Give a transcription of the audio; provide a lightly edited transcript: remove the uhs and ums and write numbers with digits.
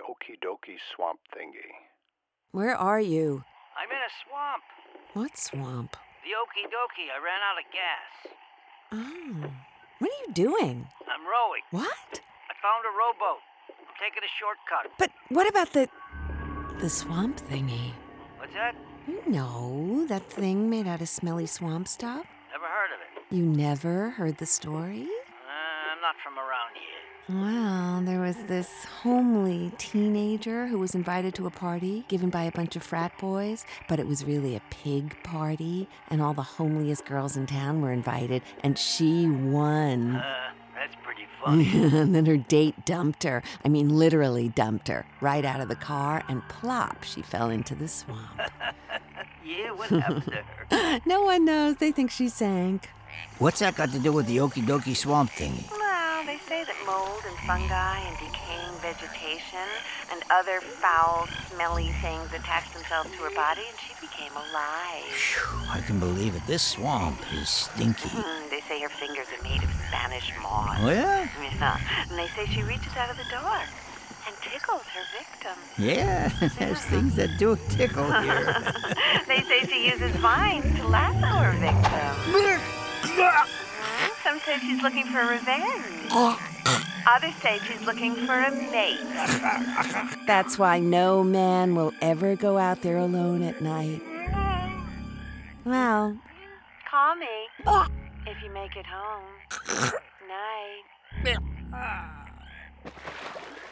Okie dokie swamp thingy. Where are you? I'm in a swamp. What swamp? The Okie dokie. I ran out of gas. Oh. What are you doing? I'm rowing. What? I found a rowboat. I'm taking a shortcut. But what about the swamp thingy? What's that? You know, that thing made out of smelly swamp stuff? Never heard of it. You never heard the story? I'm not from around here. Well, there was this homely teenager who was invited to a party given by a bunch of frat boys, but it was really a pig party, and all the homeliest girls in town were invited, and she won. That's pretty funny. And then her date dumped her. I mean, literally dumped her. Right out of the car, and plop, she fell into the swamp. Yeah, what happened to her? No one knows. They think she sank. What's that got to do with the Okie dokie swamp thingy? Well, they say that mold and fungi and decaying vegetation and other foul, smelly things attached themselves to her body, and she became alive. Phew, I can believe it. This swamp is stinky. They say her fingers are made of Spanish moss. Oh, yeah? Yeah, and they say she reaches out of the door and tickles her victim. Yeah, there's things that do tickle here. They say she uses vines to lasso her victim. Some say she's looking for revenge. Others say she's looking for a mate. That's why no man will ever go out there alone at night. Well, Call me if you make it home. Night.